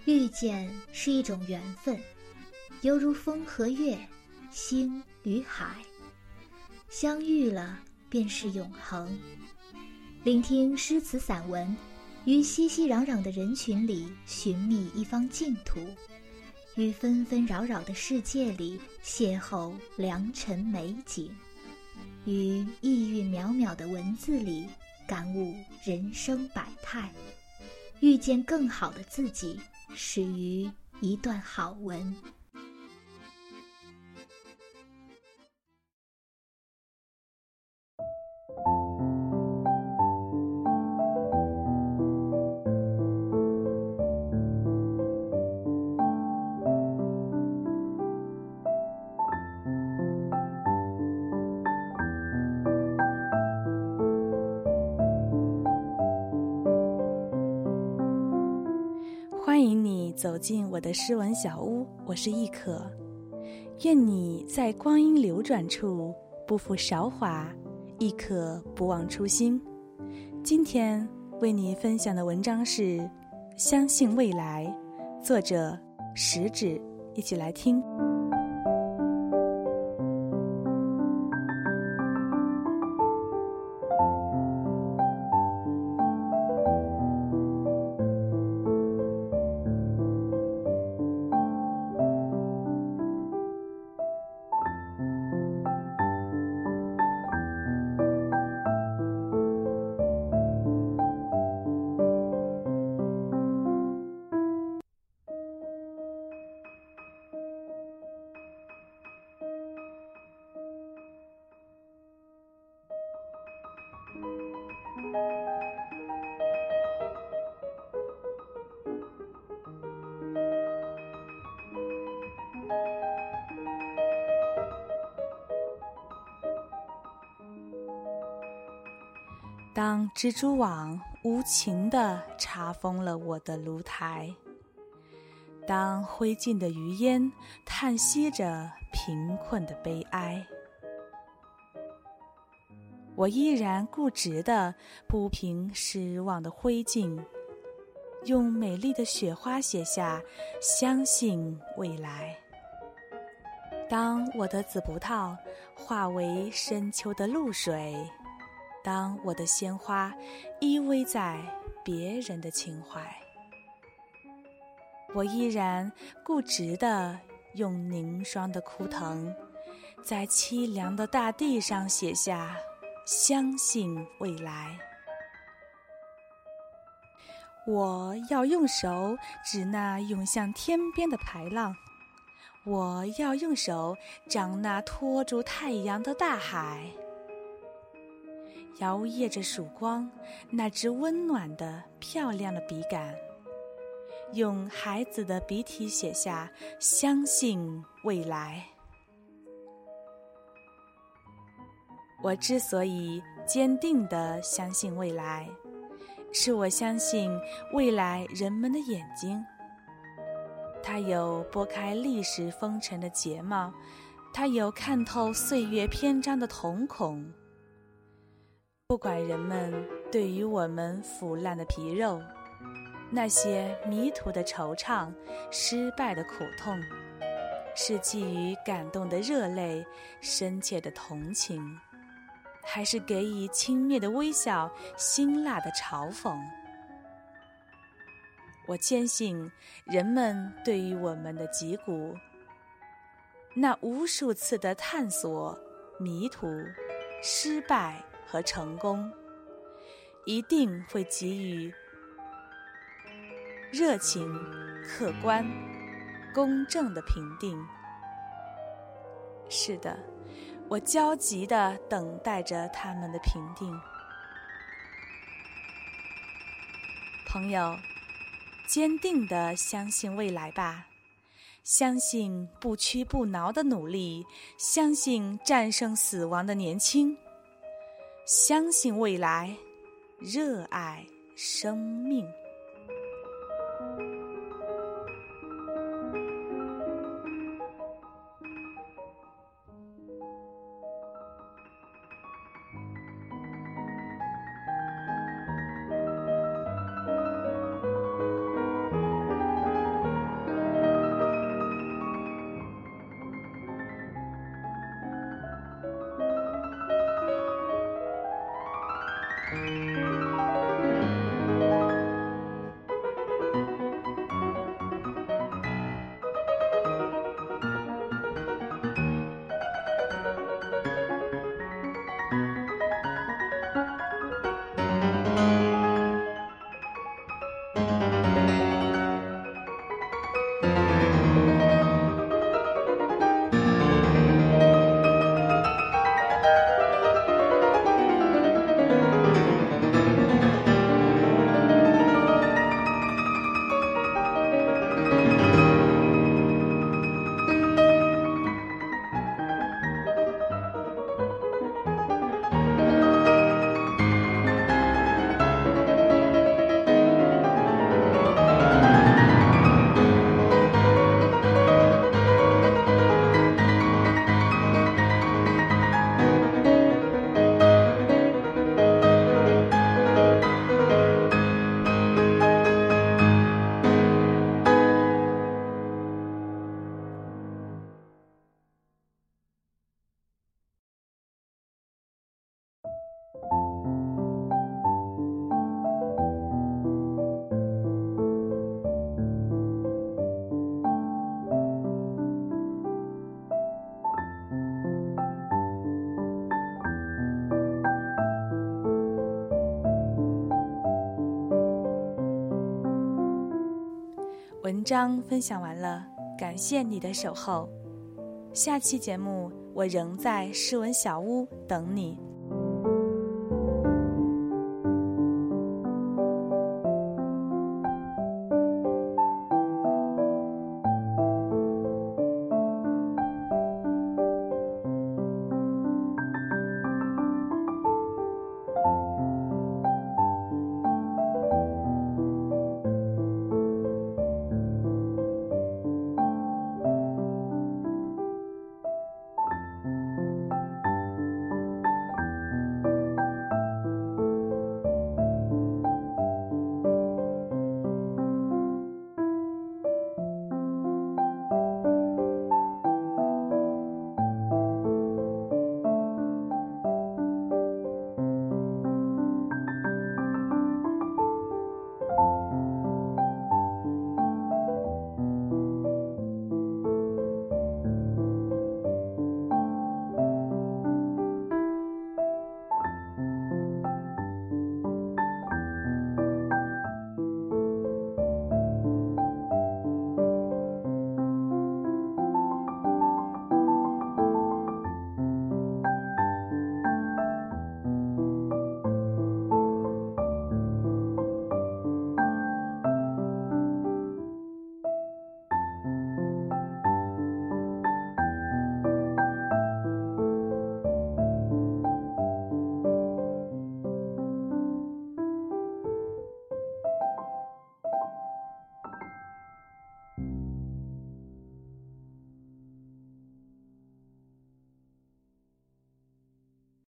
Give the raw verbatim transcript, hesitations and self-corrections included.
遇见是一种缘分，犹如风和月，星与海，相遇了便是永恒。聆听诗词散文，于熙熙攘攘的人群里寻觅一方净土，于纷纷扰扰的世界里邂逅良辰美景，于意韵渺渺的文字里感悟人生百态，遇见更好的自己，始于一段好文。 欢迎你走进我的诗文小屋，我是亦可。愿你在光阴流转处不负韶华，亦可不忘初心。今天为你分享的文章是《相信未来》，作者食指，一起来听。当蜘蛛网无情地查封了我的炉台，当灰烬的余烟叹息着贫困的悲哀，我依然固执地铺平失望的灰烬，用美丽的雪花写下相信未来。当我的紫葡萄化为深秋的露水，当我的鲜花依偎在别人的情怀，我依然固执地用凝霜的枯藤，在凄凉的大地上写下相信未来。我要用手指那涌向天边的排浪，我要用手掌那托住太阳的大海，摇曳着曙光那只温暖的漂亮的笔杆，用孩子的笔体写下相信未来。我之所以坚定地相信未来，是我相信未来人们的眼睛，它有拨开历史风尘的睫毛，它有看透岁月篇章的瞳孔。不管人们对于我们腐烂的皮肉，那些迷途的惆怅，失败的苦痛，是基于感动的热泪，深切的同情，还是给予轻蔑的微笑，辛辣的嘲讽，我坚信人们对于我们的脊骨，那无数次的探索、迷途、失败和成功，一定会给予热情、客观、公正的评定。是的，我焦急地等待着他们的评定。朋友，坚定地相信未来吧，相信不屈不挠的努力，相信战胜死亡的年轻，相信未来，热爱生命。 文章分享完了，感谢你的守候。下期节目我仍在诗文小屋等你。